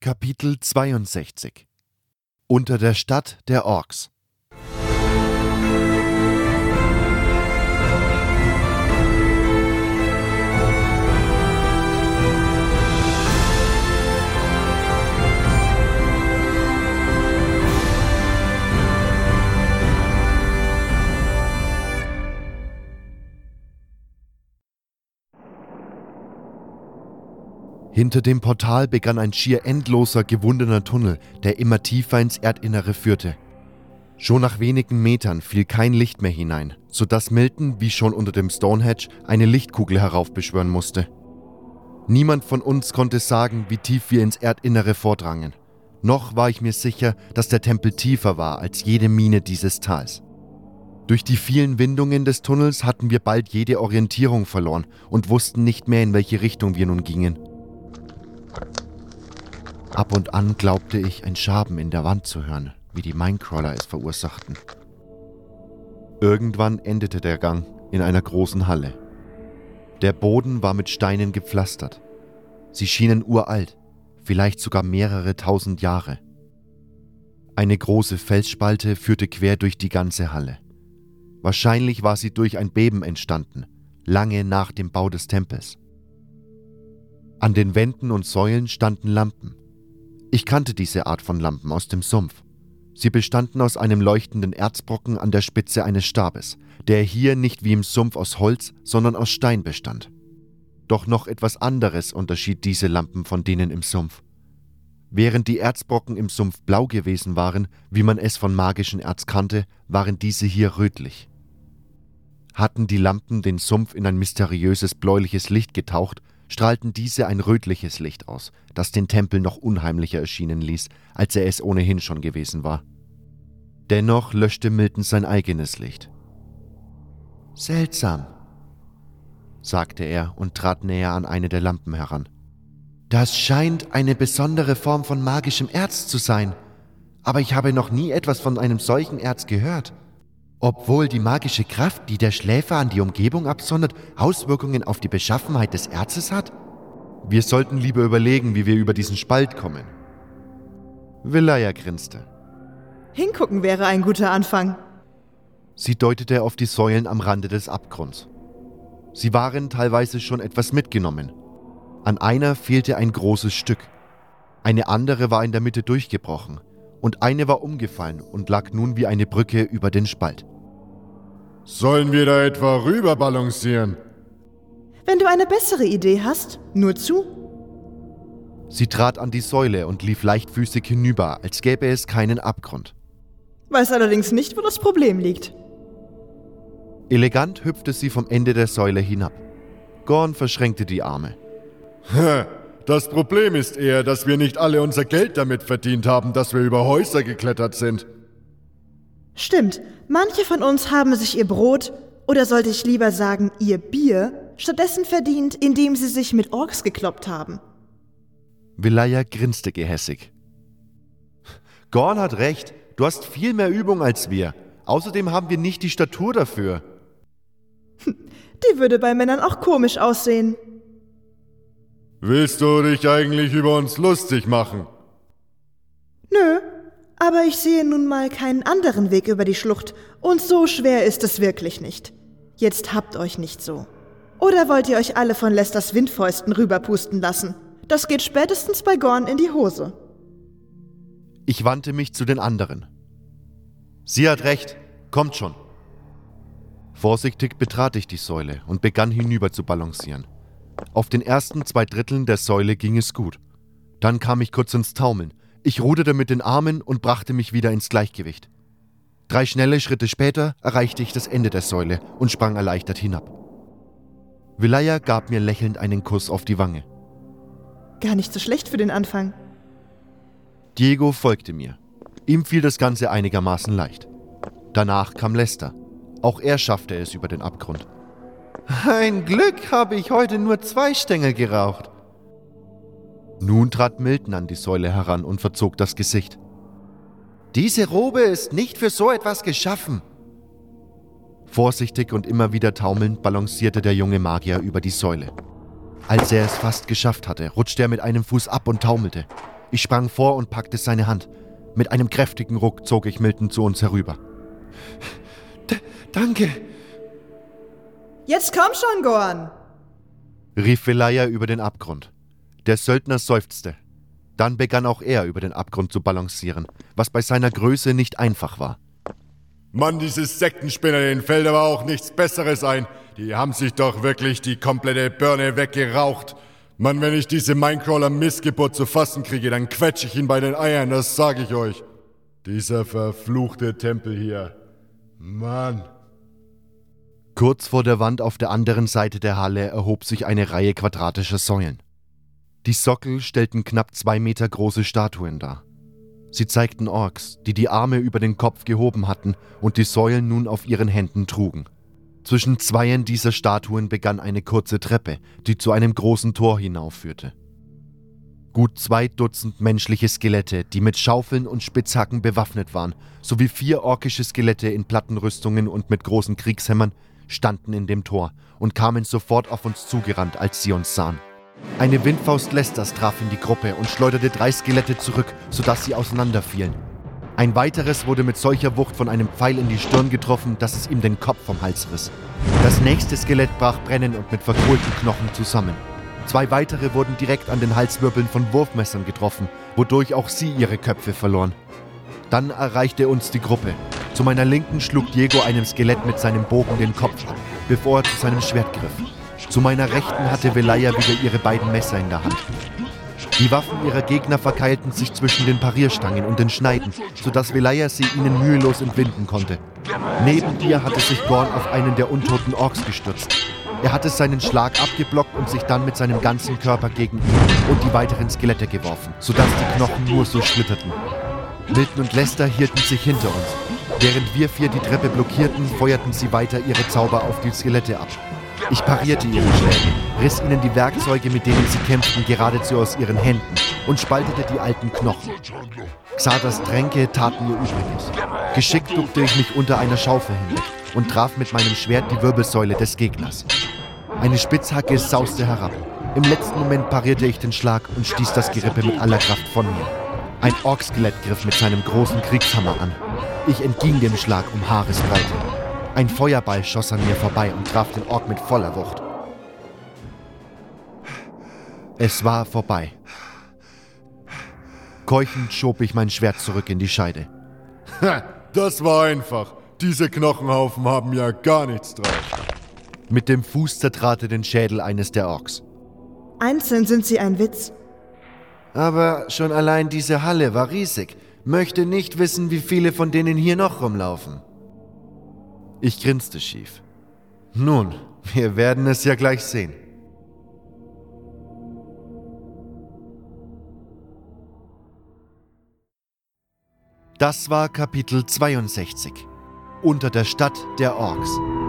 Kapitel 62 Unter der Stadt der Orks. Hinter dem Portal begann ein schier endloser, gewundener Tunnel, der immer tiefer ins Erdinnere führte. Schon nach wenigen Metern fiel kein Licht mehr hinein, sodass Milton, wie schon unter dem Stonehenge, eine Lichtkugel heraufbeschwören musste. Niemand von uns konnte sagen, wie tief wir ins Erdinnere vordrangen. Noch war ich mir sicher, dass der Tempel tiefer war als jede Mine dieses Tals. Durch die vielen Windungen des Tunnels hatten wir bald jede Orientierung verloren und wussten nicht mehr, in welche Richtung wir nun gingen. Ab und an glaubte ich, ein Schaben in der Wand zu hören, wie die Minecrawler es verursachten. Irgendwann endete der Gang in einer großen Halle. Der Boden war mit Steinen gepflastert. Sie schienen uralt, vielleicht sogar mehrere tausend Jahre. Eine große Felsspalte führte quer durch die ganze Halle. Wahrscheinlich war sie durch ein Beben entstanden, lange nach dem Bau des Tempels. An den Wänden und Säulen standen Lampen. Ich kannte diese Art von Lampen aus dem Sumpf. Sie bestanden aus einem leuchtenden Erzbrocken an der Spitze eines Stabes, der hier nicht wie im Sumpf aus Holz, sondern aus Stein bestand. Doch noch etwas anderes unterschied diese Lampen von denen im Sumpf. Während die Erzbrocken im Sumpf blau gewesen waren, wie man es von magischem Erz kannte, waren diese hier rötlich. Hatten die Lampen den Sumpf in ein mysteriöses bläuliches Licht getaucht, strahlten diese ein rötliches Licht aus, das den Tempel noch unheimlicher erschienen ließ, als er es ohnehin schon gewesen war. Dennoch löschte Milton sein eigenes Licht. »Seltsam«, sagte er und trat näher an eine der Lampen heran. »Das scheint eine besondere Form von magischem Erz zu sein, aber ich habe noch nie etwas von einem solchen Erz gehört. Obwohl die magische Kraft, die der Schläfer an die Umgebung absondert, Auswirkungen auf die Beschaffenheit des Erzes hat? Wir sollten lieber überlegen, wie wir über diesen Spalt kommen.« Vilaya grinste. Hingucken wäre ein guter Anfang. Sie deutete auf die Säulen am Rande des Abgrunds. Sie waren teilweise schon etwas mitgenommen. An einer fehlte ein großes Stück. Eine andere war in der Mitte durchgebrochen. Und eine war umgefallen und lag nun wie eine Brücke über den Spalt. »Sollen wir da etwa rüber balancieren?« »Wenn du eine bessere Idee hast, nur zu.« Sie trat an die Säule und lief leichtfüßig hinüber, als gäbe es keinen Abgrund. »Weiß allerdings nicht, wo das Problem liegt.« Elegant hüpfte sie vom Ende der Säule hinab. Gorn verschränkte die Arme. Das Problem ist eher, dass wir nicht alle unser Geld damit verdient haben, dass wir über Häuser geklettert sind.« »Stimmt, manche von uns haben sich ihr Brot, oder sollte ich lieber sagen, ihr Bier, stattdessen verdient, indem sie sich mit Orks gekloppt haben.« Vilaya grinste gehässig. »Gorn hat recht, du hast viel mehr Übung als wir. Außerdem haben wir nicht die Statur dafür.« »Die würde bei Männern auch komisch aussehen.« »Willst du dich eigentlich über uns lustig machen?« »Nö, aber ich sehe nun mal keinen anderen Weg über die Schlucht und so schwer ist es wirklich nicht. Jetzt habt euch nicht so. Oder wollt ihr euch alle von Lesters Windfäusten rüberpusten lassen? Das geht spätestens bei Gorn in die Hose.« Ich wandte mich zu den anderen. »Sie hat recht, kommt schon.« Vorsichtig betrat ich die Säule und begann hinüber zu balancieren. Auf den ersten 2/3 der Säule ging es gut. Dann kam ich kurz ins Taumeln. Ich ruderte mit den Armen und brachte mich wieder ins Gleichgewicht. 3 schnelle Schritte später erreichte ich das Ende der Säule und sprang erleichtert hinab. Vilaya gab mir lächelnd einen Kuss auf die Wange. »Gar nicht so schlecht für den Anfang.« Diego folgte mir. Ihm fiel das Ganze einigermaßen leicht. Danach kam Lester. Auch er schaffte es über den Abgrund. »Ein Glück habe ich heute nur 2 Stängel geraucht.« Nun trat Milton an die Säule heran und verzog das Gesicht. »Diese Robe ist nicht für so etwas geschaffen.« Vorsichtig und immer wieder taumelnd balancierte der junge Magier über die Säule. Als er es fast geschafft hatte, rutschte er mit einem Fuß ab und taumelte. Ich sprang vor und packte seine Hand. Mit einem kräftigen Ruck zog ich Milton zu uns herüber. Danke, Jetzt komm schon, Gorn! rief Velaya über den Abgrund. Der Söldner seufzte. Dann begann auch er über den Abgrund zu balancieren, was bei seiner Größe nicht einfach war. Mann, dieses Sektenspinner, denen fällt aber auch nichts Besseres ein. Die haben sich doch wirklich die komplette Birne weggeraucht. Mann, wenn ich diese Minecrawler-Missgeburt zu fassen kriege, dann quetsche ich ihn bei den Eiern, das sag ich euch. Dieser verfluchte Tempel hier. Mann. Kurz vor der Wand auf der anderen Seite der Halle erhob sich eine Reihe quadratischer Säulen. Die Sockel stellten knapp 2 Meter große Statuen dar. Sie zeigten Orks, die die Arme über den Kopf gehoben hatten und die Säulen nun auf ihren Händen trugen. Zwischen zweien dieser Statuen begann eine kurze Treppe, die zu einem großen Tor hinaufführte. Gut 2 Dutzend menschliche Skelette, die mit Schaufeln und Spitzhacken bewaffnet waren, sowie 4 orkische Skelette in Plattenrüstungen und mit großen Kriegshämmern, standen in dem Tor und kamen sofort auf uns zugerannt, als sie uns sahen. Eine Windfaust Lesters traf in die Gruppe und schleuderte 3 Skelette zurück, sodass sie auseinanderfielen. Ein weiteres wurde mit solcher Wucht von einem Pfeil in die Stirn getroffen, dass es ihm den Kopf vom Hals riss. Das nächste Skelett brach brennend und mit verkohlten Knochen zusammen. 2 weitere wurden direkt an den Halswirbeln von Wurfmessern getroffen, wodurch auch sie ihre Köpfe verloren. Dann erreichte uns die Gruppe. Zu meiner Linken schlug Diego einem Skelett mit seinem Bogen den Kopf ab, bevor er zu seinem Schwert griff. Zu meiner Rechten hatte Velaya wieder ihre beiden Messer in der Hand. Die Waffen ihrer Gegner verkeilten sich zwischen den Parierstangen und den Schneiden, sodass Velaya sie ihnen mühelos entwinden konnte. Neben ihr hatte sich Gorn auf einen der untoten Orks gestürzt. Er hatte seinen Schlag abgeblockt und sich dann mit seinem ganzen Körper gegen ihn und die weiteren Skelette geworfen, sodass die Knochen nur so splitterten. Milton und Lester hielten sich hinter uns. Während wir 4 die Treppe blockierten, feuerten sie weiter ihre Zauber auf die Skelette ab. Ich parierte ihre Schläge, riss ihnen die Werkzeuge, mit denen sie kämpften, geradezu aus ihren Händen und spaltete die alten Knochen. Xardas Tränke taten ihr Übriges. Geschickt duckte ich mich unter einer Schaufel hinweg und traf mit meinem Schwert die Wirbelsäule des Gegners. Eine Spitzhacke sauste herab. Im letzten Moment parierte ich den Schlag und stieß das Gerippe mit aller Kraft von mir. Ein Orkskelett griff mit seinem großen Kriegshammer an. Ich entging dem Schlag um Haaresbreite. Ein Feuerball schoss an mir vorbei und traf den Ork mit voller Wucht. Es war vorbei. Keuchend schob ich mein Schwert zurück in die Scheide. Ha, das war einfach. Diese Knochenhaufen haben ja gar nichts drauf. Mit dem Fuß zertrat er den Schädel eines der Orks. Einzeln sind sie ein Witz. Aber schon allein diese Halle war riesig. Möchte nicht wissen, wie viele von denen hier noch rumlaufen. Ich grinste schief. Nun, wir werden es ja gleich sehen. Das war Kapitel 62. Unter der Stadt der Orks.